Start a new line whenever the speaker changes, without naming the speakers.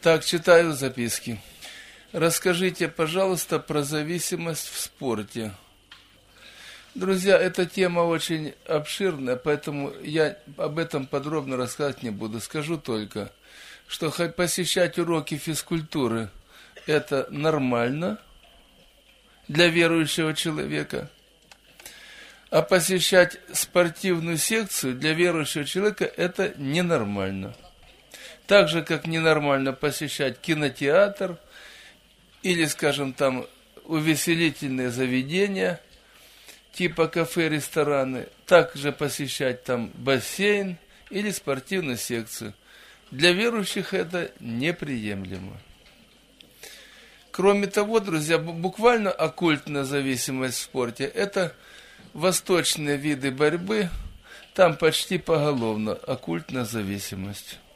Так, читаю записки. Расскажите, пожалуйста, про зависимость в спорте. Друзья, эта тема очень обширная, поэтому я об этом подробно рассказывать не буду. Скажу только, что посещать уроки физкультуры – это нормально для верующего человека, а посещать спортивную секцию для верующего человека – это ненормально. Так же, как ненормально посещать кинотеатр или, скажем, там увеселительные заведения, типа кафе, рестораны, также посещать там бассейн или спортивную секцию. Для верующих это неприемлемо. Кроме того, друзья, буквально оккультная зависимость в спорте – это восточные виды борьбы, там почти поголовно оккультная зависимость.